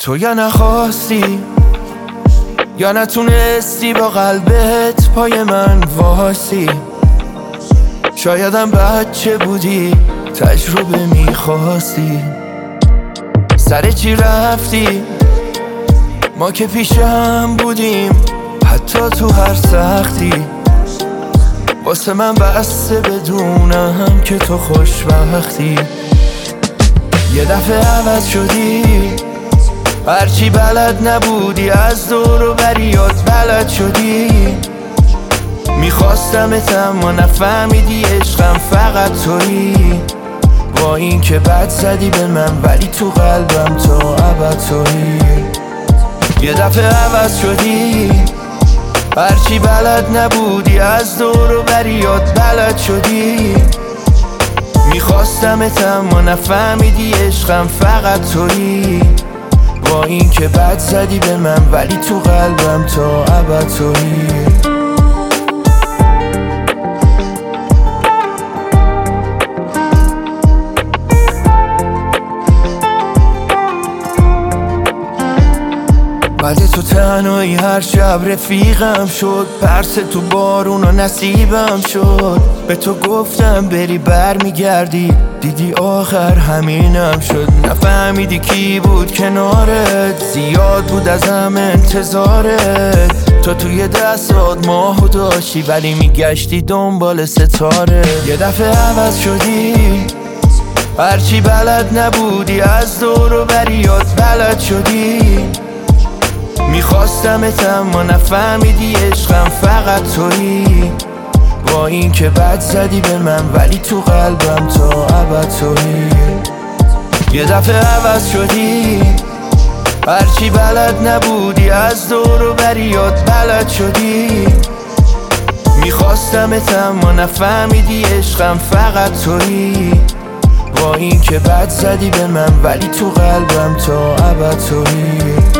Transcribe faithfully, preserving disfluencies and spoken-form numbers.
تو یا نخواستی یا نتونستی با قلبت پای من واسی. شایدم بچه بودی تجربه میخواستی. سر چی رفتی؟ ما که پیشم بودیم حتی تو هر سختی. واسه من بسته بدونم که تو خوشبختی. یه دفعه عوض شدی، هرچی بلد نبودی از دور و بریات بلد شدی. میخواستمت اما نفهمیدی عشقم فقط تویی. با این که بد زدی به من ولی تو قلبم تا ابد تویی. یه دفعه عوض شدی، هرچی بلد نبودی از دور و بریات بلد شدی. میخواستمت اما نفهمیدی عشقم فقط تویی. با این که بد زدی به من ولی تو قلبم تا ابد تویی. بعد تو تنهایی هر شب رفیقم شد. پرس تو بارون و نصیبم شد. به تو گفتم بری بر میگردی، دیدی آخر همینم شد. نفهمیدی کی بود کنارت، زیاد بود ازم انتظارت. تو توی دستات ماهو داشتی ولی میگشتی دنبال ستاره. یه دفعه عوض شدی، هرچی بلد نبودی از دور و بریات بلد شدی. میخواستمت اما نفهمیدی عشقم فقط تویی. با این که بد زدی به من ولی تو قلبم تا ابد تویی. یه دفعه عوض شدی، هرچی بلد نبودی از دور و بریات بلد شدی. میخواستمت اما نفهمیدی عشقم فقط تویی. با این که بد زدی به من ولی تو قلبم تا ابد تویی.